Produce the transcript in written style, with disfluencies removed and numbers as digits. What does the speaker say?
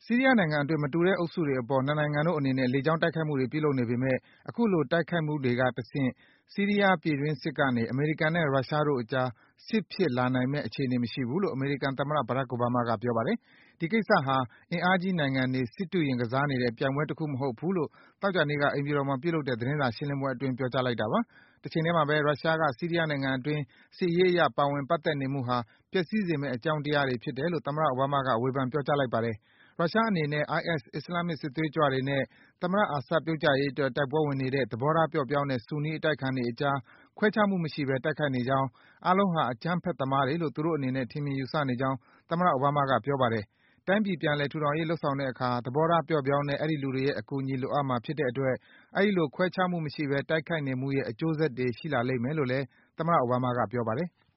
ဆီးရီးယားနိုင်ငံအတွင်း မတူတဲ့အုပ်စုတွေအပေါ် နှစ်နိုင်ငံတို့အနေနဲ့ လေကြောင်းတိုက်ခိုက်မှုတွေ ပြုလုပ်နေပေမယ့် အခုလို တိုက်ခိုက်မှုတွေကတဆင့် ဆီးရီးယား ပြည်တွင်းစစ်ကနေ အမေရိကန်နဲ့ ရုရှားတို့အကြား စစ်ဖြစ်လာနိုင်မယ့် အခြေအနေမရှိဘူးလို့ အမေရိကန်သမ္မတ Barack Obama က ပြောပါတယ်။ ဒီကိစ္စဟာ အင်အားကြီးနိုင်ငံတွေ စစ်တုရင်ကစားနေတဲ့ ပြိုင်ပွဲတခုမဟုတ်ဘူးလို့ သောကြာနေ့က အိမ်ဖြူတော်မှာပြုလုပ်တဲ့ သတင်းစာရှင်းလင်းပွဲအတွင်း ပြောကြားလိုက်တာပါ။ တချိန်ထဲမှာဘဲ ရုရှားက ဆီးရီးယားနိုင်ငံအတွင်း စစ်ရေးအရ ပါဝင်ပတ်သက်နေမှုဟာ ပျက်စီးစေမယ့် အကြောင်းတရားတွေဖြစ်တယ်လို့ သမ္မတ Obama က ဝေဖန် ပြောကြားလိုက်ပါတယ်။ ရုရှားအနေနဲ့ IS အစ္စလာမ်စစ်သွေးကြွတွေနဲ့ သမ္မတ Assad ပြုတ်ကျရေးအတွက် တိုက်ပွဲဝင်နေတဲ့ သဘောထားပျော့ပြောင်းတဲ့ ဆူနီး အတိုက်အခံတွေအကြား ခွဲခြားမှုမရှိဘဲ တိုက်ခိုက်နေကြောင်း၊ အားလုံးဟာ အကြမ်းဖက်သမားတွေလို့ သူတို့အနေနဲ့ ထင်မြင် ယူဆနေကြောင်း သမ္မတ Obama က ပြောပါတယ်။ တိုင်းပြည် ပြန်လည်ထူထောင်ရေး လုပ်ဆောင်တဲ့အခါ သဘောထားပျော့ပြောင်းတဲ့ အဲဒီလူတွေရဲ့ အကူအညီ လိုအပ်မှာဖြစ်တဲ့အတွက် အဲဒီလို ခွဲခြားမှုမရှိဘဲ တိုက်ခိုက်နေမှုရဲ့ အကျိုးဆက်တွေ ရှိလာလိမ့်မယ်လို့လည်း သမ္မတ Obama က ပြောပါတယ်။